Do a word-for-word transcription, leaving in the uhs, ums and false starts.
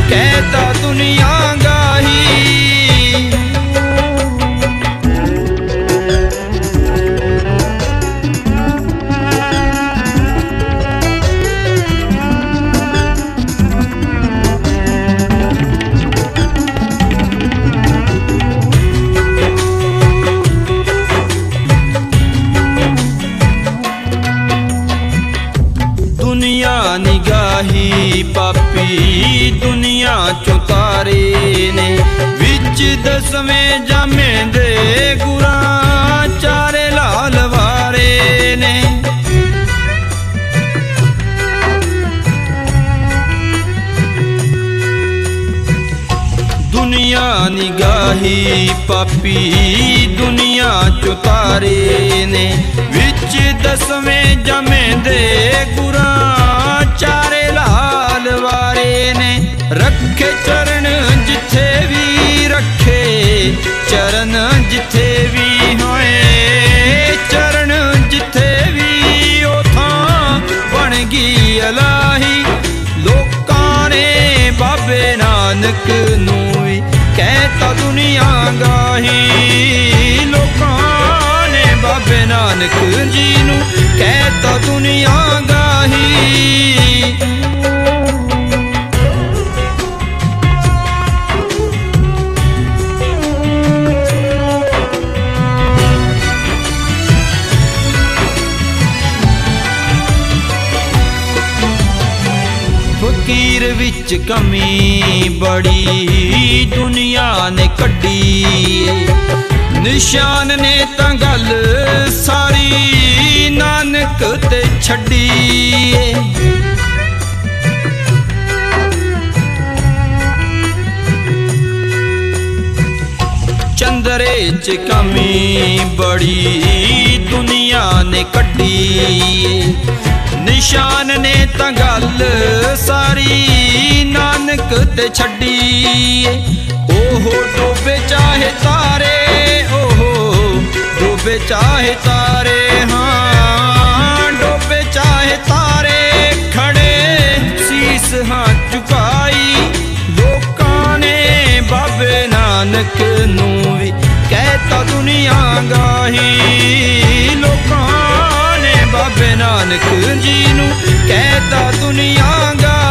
कहता दुनिया गाही। दुनिया निगाही पापी दुनिया चों तारे ने, विच दसवें जामे दे गुरां चारे लाल वारे ने। दुनिया निगाही पापी दुनिया चों तारे ने, विच दसवें जामे दे गुरां चारे लाल वारे ने। रखे चरण जिथे भी रखे चरण जिथे भी होए, चरण जिथे भी ओ थां बन गई अलाही। लोकां ने बाबे नानक नूं वी कहता दुनिया गाही। लोकां ने बाबे नानक जी नूं कहता दुनिया गाही। फकीर विच कमी बड़ी दुनिया ने कड्डी, निशान ने तां गल सारी नानक ते छड्डी। चंदरे च कमी बड़ी दुनिया ने कड्डी, निशान ने तां गल सारी नानक ते छड्डी। ओहो डोबे चाहे तारे, ओहो डोबे चाहे तारे, हाँ डोबे चाहे तारे खड़े शीस हाँ झुकाई। लोकां ने बाबे नानक नूं वी कहता दुनिया गाही। लोकां ने बाबे नानक जी नूं कहता दुनिया गाही।